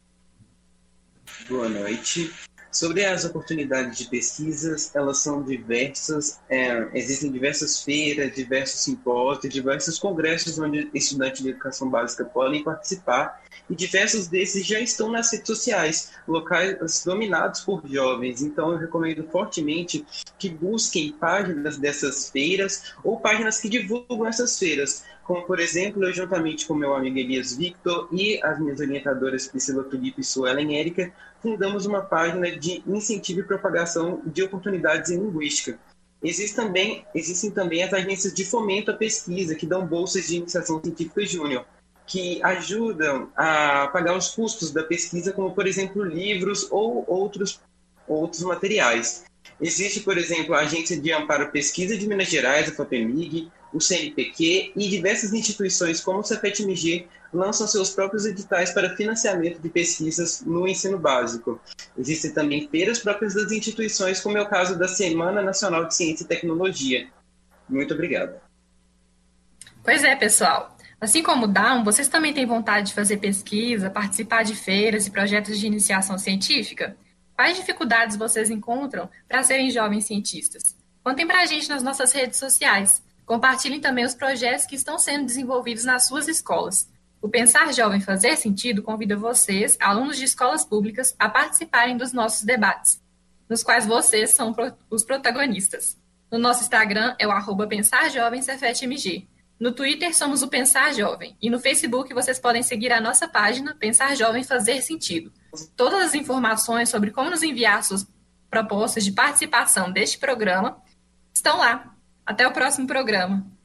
Boa noite. Sobre as oportunidades de pesquisas, elas são diversas, é, existem diversas feiras, diversos simpósios, diversos congressos onde estudantes de educação básica podem participar, e diversos desses já estão nas redes sociais, locais dominados por jovens. Então eu recomendo fortemente que busquem páginas dessas feiras ou páginas que divulgam essas feiras, como, por exemplo, eu juntamente com meu amigo Elias Victor e as minhas orientadoras Priscila Tulipe e Suelen Érica, fundamos uma página de incentivo e propagação de oportunidades em linguística. Existem também, existem também as agências de fomento à pesquisa, que dão bolsas de iniciação científica júnior, que ajudam a pagar os custos da pesquisa, como, por exemplo, livros ou outros, outros materiais. Existe, por exemplo, a Agência de Amparo à Pesquisa de Minas Gerais, a FAPEMIG, o C N P Q e diversas instituições como o Cefet M G lançam seus próprios editais para financiamento de pesquisas no ensino básico. Existem também feiras próprias das instituições, como é o caso da Semana Nacional de Ciência e Tecnologia. Muito obrigado. Pois é, pessoal. Assim como o Dalmo, vocês também têm vontade de fazer pesquisa, participar de feiras e projetos de iniciação científica? Quais dificuldades vocês encontram para serem jovens cientistas? Contem para a gente nas nossas redes sociais. Compartilhem também os projetos que estão sendo desenvolvidos nas suas escolas. O Pensar Jovem Fazer Sentido convida vocês, alunos de escolas públicas, a participarem dos nossos debates, nos quais vocês são os protagonistas. No nosso Instagram é o arroba Pensar Jovem Cefet M G. No Twitter somos o Pensar Jovem e no Facebook vocês podem seguir a nossa página Pensar Jovem Fazer Sentido. Todas as informações sobre como nos enviar suas propostas de participação deste programa estão lá. Até o próximo programa.